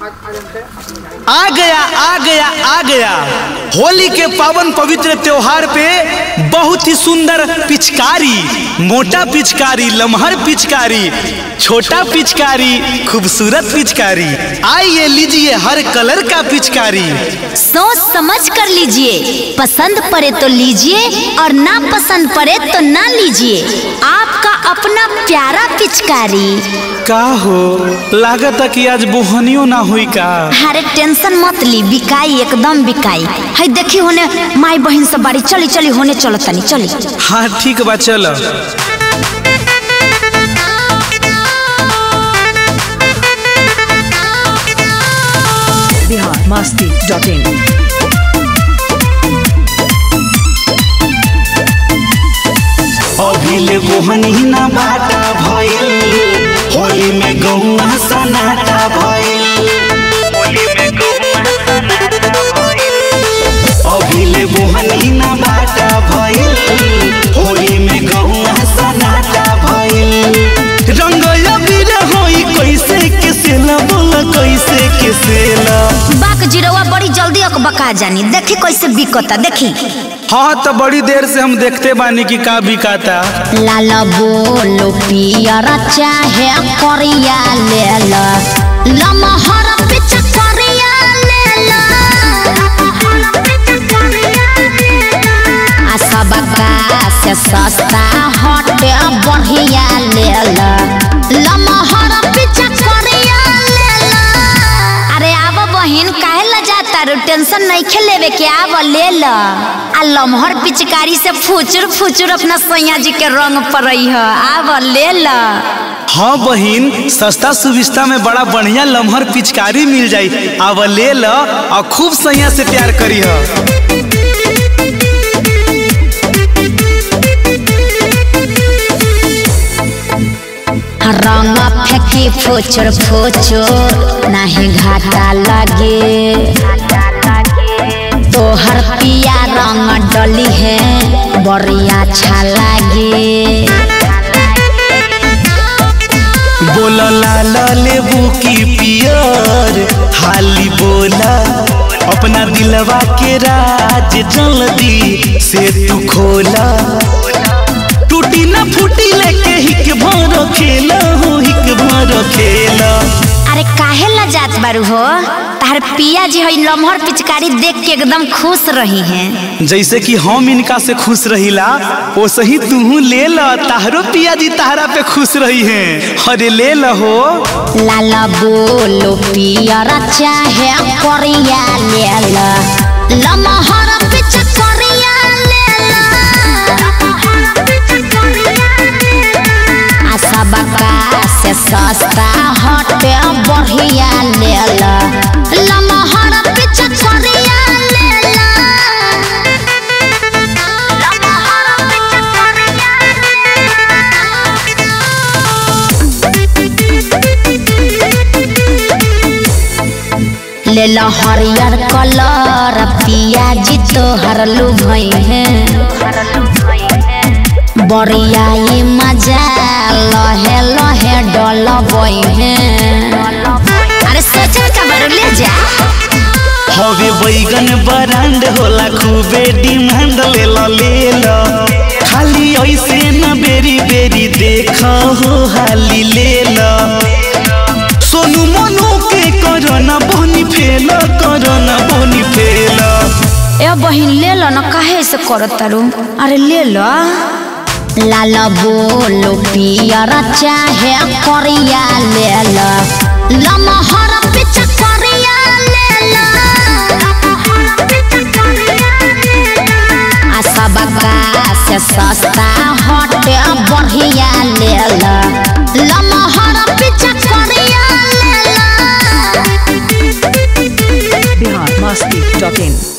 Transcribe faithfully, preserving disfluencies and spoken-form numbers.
आ गया आ गया आ गया होली के पावन पवित्र त्योहार पे बहुत ही सुंदर पिचकारी, मोटा पिचकारी, लम्हर पिचकारी, छोटा पिचकारी, खूबसूरत पिचकारी। आइए लीजिए हर कलर का पिचकारी। सोच समझ कर लीजिए, पसंद पड़े तो लीजिए और ना पसंद पड़े तो ना लीजिए। आपका अपना प्यारा पिचकारी। का हो लागत है कि आज बोहनियो ना हुई का? अरे टेंशन मत ली, बिकाई एकदम बिकाई है। देखी होने माई बहन सब बारी, चली चली होने चलो तनी चली। हाँ ठीक बा चलो। Bihar Masti dot in. अभी ले बोहनी ना बाटा भइल, होली में गौआ सनाटा भइल, होली में गौआ सनाटा भइल। अभी ले बोहनी ना बाटा भइल, होली में गौआ सनाटा भइल। रंग अबीर होई कैसे केसेला, बोला कैसे केसेला। बाक जिरवा बड़ी जल्दी अकबका जानी, देखी कैसे बिकता देखी। हाँ तो बड़ी देर से हम देखते बानी कि का बिकाता। लाल बोलो पियरा चाहे करिया ले ला, लमहर पिच करिया ले ला। आ सबका से सस्ता हटे बढ़िया ले ला, लमहर पिच करिया ले ला। अरे आब बहिन काहे ला जाता रो, टेंशन नहीं खेलेवे के, आब ले ला। आ लमहर पिचकारी से फुचुर फुचुर अपना सैया जी के रंग पड़ई है, आब ले ला। हाँ बहिन, सस्ता सुविस्ता में बड़ा बढ़िया लम्हर पिचकारी मिल जाई। अब ले लो और खूब सैया से प्यार करी हो। रंग फेंकी फुचुर फुचुर नहीं घाटा लगे, तोहर पिया रंग डली है बढ़िया अच्छा लागे। बोला लाल लेबू की पियर, हाली बोला अपना दिलवा के राज जल्दी से तू खोला। टूटी ना फूटी लेके हिक भर खेला हो, हिक भर खेला। अरे काहे ला जात बारू हो, तार पिया जी हई लम्हर पिचकारी देख के एकदम खुश रही हैं। जैसे कि हम इनका से खुश रहीला वैसे ही तू ले ला, तारो पिया जी तारा पे खुश रही हैं। अरे ले ला हो। लाल बोलो पियरा चाहे करिया ले ला, लम्हर पिचकारिया ले ला। आ सबका से सस्ता हटे बढ़िया ले ला, लम्हर पिचकारिया ले ला। ले लो हरियर कलर पिया जी तोहर लुभई है, बढ़िया ये मजा लहे लहे डलबई है। अरे सोचे का बारू ले जा। हवे बैगन बरांड होला खूबे डिमांड, ले ला ले ला। खाली ऐसे न बेरी बेरी देखा हो, हाली ले ला। सोनू मोनू के करना बनी फेला, करना बनी फेला। ए बहिन ले लो ना, काहे से करत तारू। अरे ले लो। लाल बोलो पियरा चाहे करिया ले ला, लमहर पिचकारिया ले ला। आ सबका से सस्ता हटे बढ़िया ले ला, लमहर पिचकारिया ले ला। बिहार मस्ती डॉट इन।